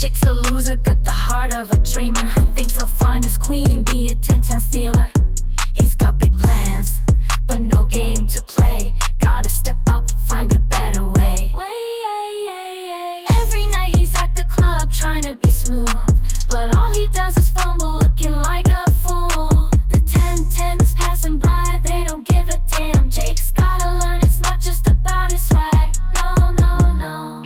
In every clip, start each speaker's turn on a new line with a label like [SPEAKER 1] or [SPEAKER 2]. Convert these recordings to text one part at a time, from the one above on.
[SPEAKER 1] Jake's a loser, got the heart of a dreamer. Thinks he'll find his queen, be attention stealer. He's got big plans, but no game to play. Gotta step up, find a better way. Every night he's at the club trying to be smooth, but all he does is fumble, looking like a fool. The 10-10s passing by, they don't give a damn. Jake's gotta learn it's not just about his swag. No, no, no.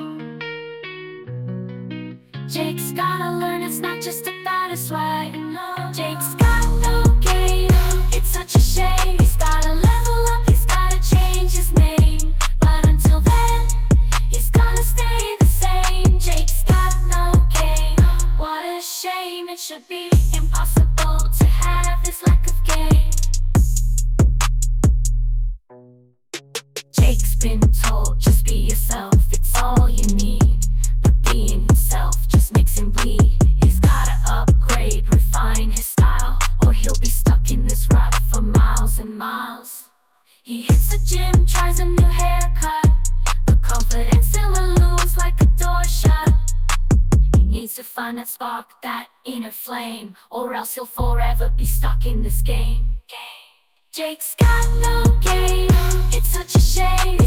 [SPEAKER 1] Jake's gotta learn it's not just about his swag. No. Jake's got no game, it's such a shame. He's gotta level up, he's gotta change his name. But until then, he's gonna stay the same. Jake's got no game. What a shame, it should be impossible to have this lack of game. Jake's been told, just be yourself, it's all you need. But being himself just makes him bleed. He's gotta upgrade, refine his style, or he'll be stuck in this rut for miles and miles. He hits the gym, tries a new haircut, but confidence still eludes like a door shut. He needs to find that spark, that inner flame, or else he'll forever be stuck in this game. Jake's got no game, it's such a shame.